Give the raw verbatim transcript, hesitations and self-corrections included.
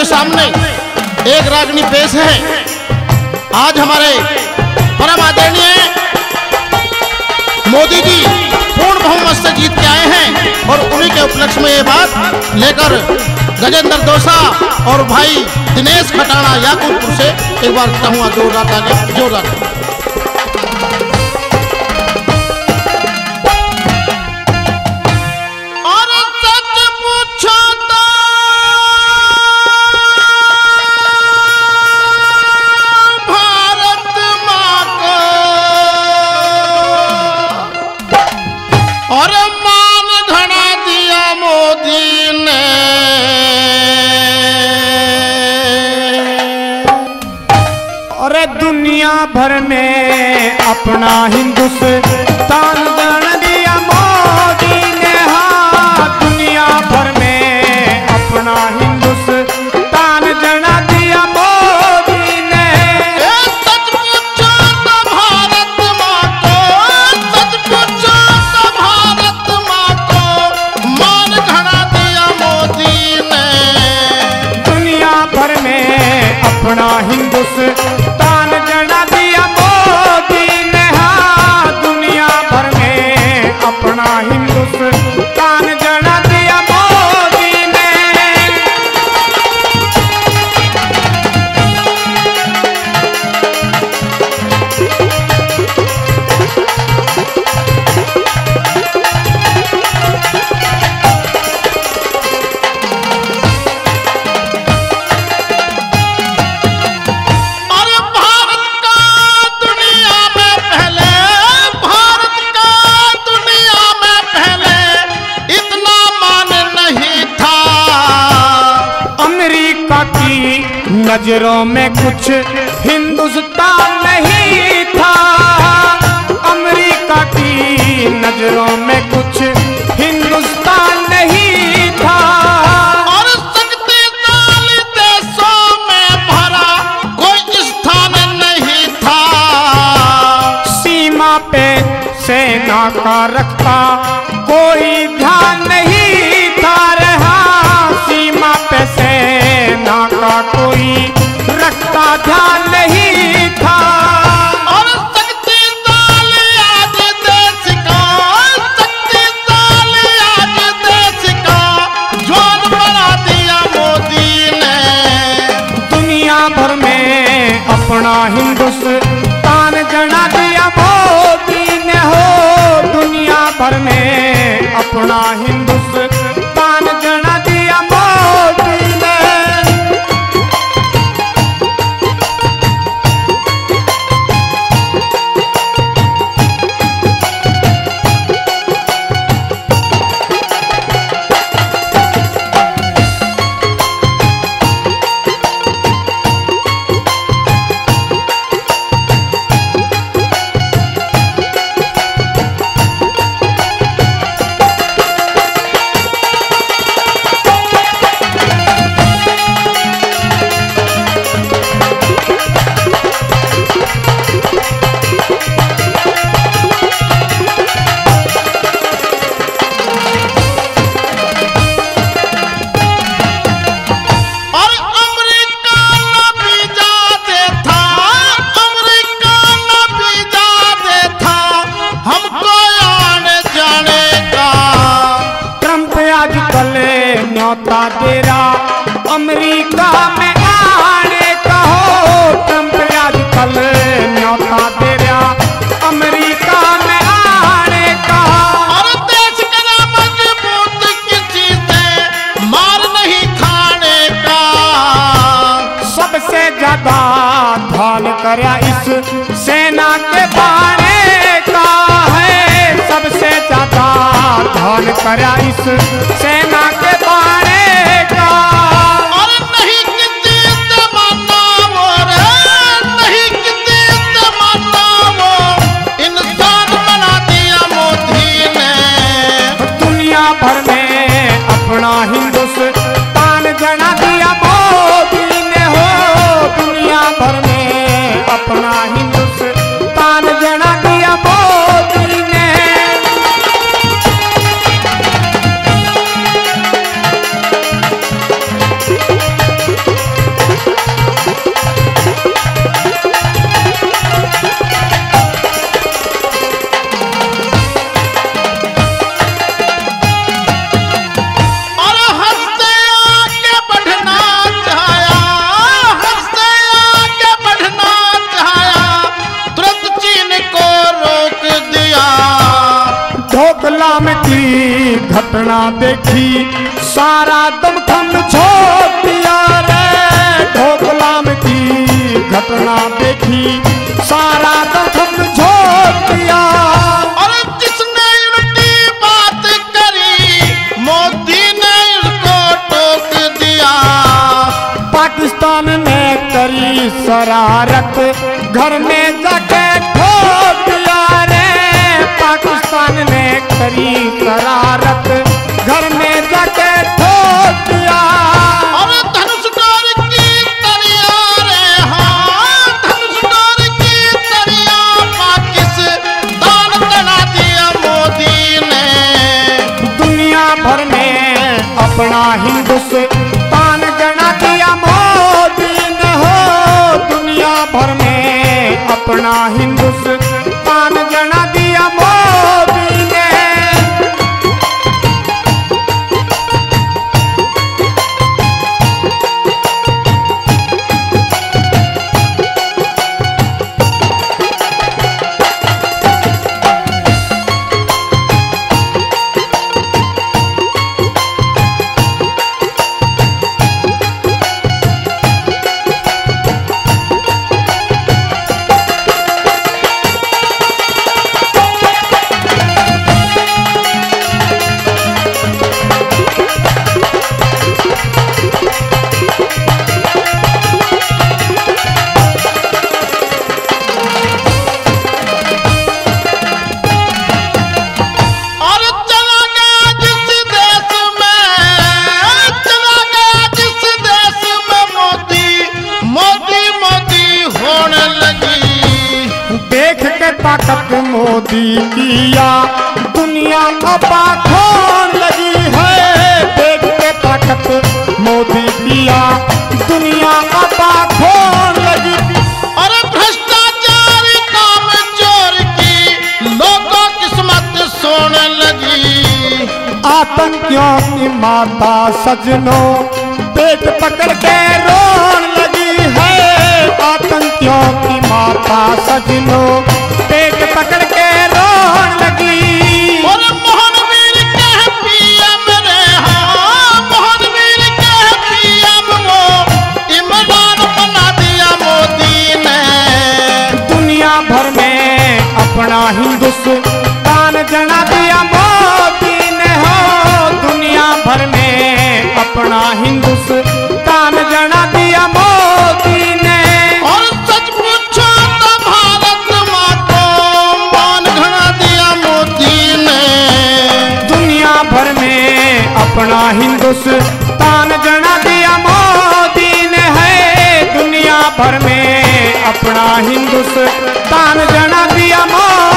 सामने एक रागनी पेश है। आज हमारे परम आदरणीय मोदी जी पूर्ण बहुमत से जीत के आए हैं और उन्हीं के उपलक्ष्य में ये बात लेकर गजेंद्र दोसा और भाई दिनेश खटाना याकूबपुर से एक बार कहूँगा जोरदार ताली, जोरदार। दुनिया भर में अपना हिंदुस्तान जन दिया मोदी ने, हाँ दुनिया भर में अपना हिंदुस्तान जना दिया मोदी ने। सच पूछो तो भारत माँ को, सच पूछो तो भारत माँ को मान घड़ा दिया मोदी ने। दुनिया भर में अपना हिंदुस्तान जना दिया मोदी ने, हाँ दुनिया भर में अपना हिंदुस्तान जना दिया मोदी ने। नजरों में कुछ हिंदुस्तान नहीं था, अमेरिका की नजरों में कुछ हिंदुस्तान नहीं था। और शक्तिशाली देशों में भरा कोई स्थान नहीं था। सीमा पे सेना का रखता कोई ध्यान नहीं था, रहा सीमा पे सेना का कोई रखता ध्यान नहीं था। और शक्तिशाली आज देश का, शक्तिशाली आज देश का ज्वार बना दिया मोदी ने। दुनिया भर में अपना हिंदुस्तान जना दिया मोदी ने, हो दुनिया भर में अपना हिंदुस्तान जना दिया मोदी ने। न्योता तेरा अमेरिका में आने का, हो ट्रंप आजकल न्योता तेरा अमेरिका में आने का। और देश का मजबूत किसी से मार नहीं खाने का। सबसे ज्यादा धन करया इस सेना के बाने का है, सबसे ज्यादा धन करया इस सेना के बाने का। और नहीं किसी से माना वो रे, नहीं किसी से माना वो इंसान बना दिया मोदी ने। दुनिया भर में अपना हिंदुस्तान जना दिया मोदी ने, हो दुनिया भर में अपना हिंदुस्तान जना दिया मोदी ने। घटना देखी सारा दमखम छोड़ दिया रे। ढोकलाम की घटना देखी सारा दमखम छोड़ दिया। और जिसने उल्टी बात करी मोदी ने उसको टोक दिया। पाकिस्तान ने करी शरारत घर में जाके ठोक दिया रे। पाकिस्तान ने करी शरारत घर में जाके ठोक दिया। और धनुष डोर की तलवारें, हाँ धनुष डोर की तलवार पाकिस्तान तड़ा दिया मोदी ने। दुनिया भर में अपना हिंदुस्तान जना दिया मोदी ने हो। दुनिया भर में अपना हिंदुस्तान जना दिया मोदी ने। और चला गया जिस देश में, चला गया जिस देश में मोदी मोदी मोदी होने लगी। देख के ताकत मोदी किया दुनिया अबाक होने लगी है। देख के ताकत मोदी किया दुनिया अबाक होने लगी। और भ्रष्टाचार काम चोर की लोगों किस्मत सोने लगी। आतंकियों की माता सजनों पेट पकड़ के रोने लगी है। आतंकियों की माता सजनों पेट पकड़ के रोने लगी। और मोहनवीर के पीएम ने, हाँ मोहनवीर के पीएम वो इमरान बना दिया मोदी ने। दुनिया भर में अपना हिंदुस्तान जना दिया मोदी ने हो। दुनिया भर में अपना हिंदुस्तान जना दिया मोदी ने। और सच पूछो तो भारत माँ को मान घड़ा दिया मोदी ने। दुनिया भर में अपना हिंदुस्तान जना दिया मोदी ने है। दुनिया भर में अपना हिंदुस्तान जना दिया मोदी